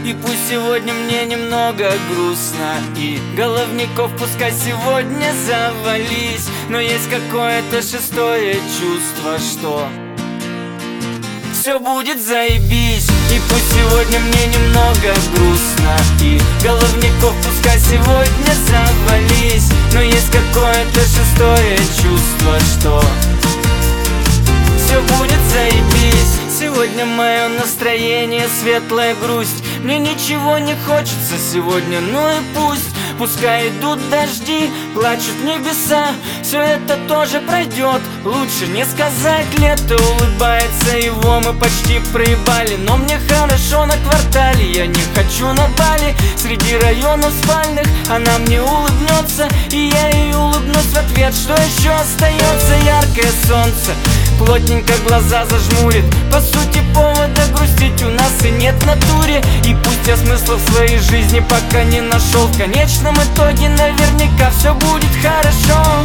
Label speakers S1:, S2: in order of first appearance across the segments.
S1: И пусть сегодня мне немного грустно, и головников пускай сегодня завались, но есть какое-то шестое чувство, что все будет заебись. И пусть сегодня мне немного грустно, и головников пускай сегодня завались, но есть какое-то шестое чувство, что все будет заебись. Сегодня мое настроение светлая грусть. Мне ничего не хочется сегодня, ну и пусть. Пускай идут дожди, плачут небеса, все это тоже пройдет, лучше не сказать. Лето улыбается, его мы почти проебали, но мне хорошо на квартале, я не хочу на Бали. Среди районов спальных она мне улыбнется, и я ей улыбнусь в ответ. Что еще остается? Яркое солнце плотненько глаза зажмурит. По сути повода грустить у нас и нет в натуре. И пусть я смысла в своей жизни пока не нашел, в конечном итоге наверняка все будет хорошо.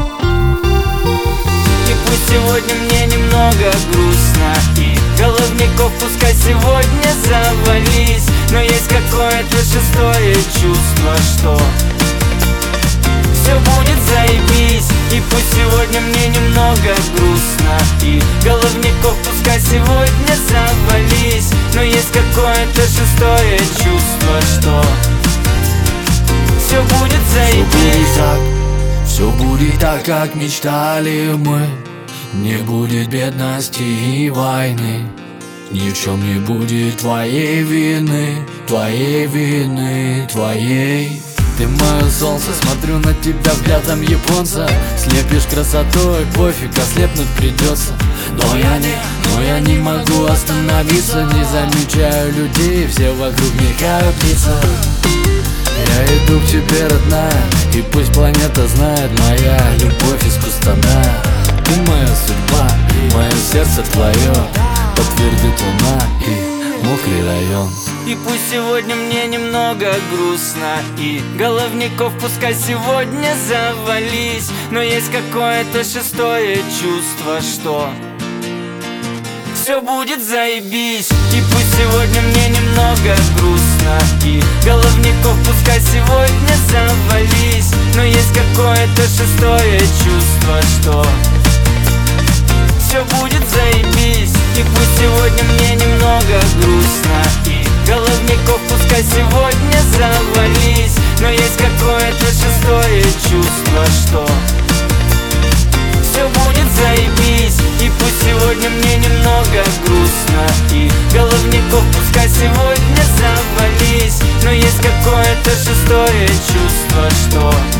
S1: И пусть сегодня мне немного грустно, и головников пускай сегодня завались, но есть какое-то шестое чувство, что все будет заебись. И пусть сегодня мне немного грустно, и головников пускай сегодня завались, но есть какое-то шестое чувство, что все будет заебись.
S2: Все будет так, как мечтали мы. Не будет бедности и войны, ни в чем не будет твоей вины, твоей вины, твоей. Ты мое солнце, смотрю на тебя взглядом японца. Слепишь красотой, пофиг, ослепнуть придется. Но я не могу остановиться. Не замечаю людей, все вокруг мелькают лица. Я иду к тебе, родная, и пусть планета знает, моя любовь искусственная. Ты моя судьба, мое сердце твое, подтвердит луна и мокрый район.
S1: И пусть сегодня мне немного грустно, и головников пускай сегодня завались, но есть какое-то шестое чувство, что все будет заебись. И пусть сегодня мне немного грустно, и головников пускай сегодня завались, но есть какое-то шестое чувство, что все будет заебись. И пусть сегодня мне немного грустно, и головников пускай сегодня завались, но есть какое-то шестое чувство, что все будет заебись. И пусть сегодня мне немного грустно, и головников пускай сегодня завались, но есть какое-то шестое чувство, что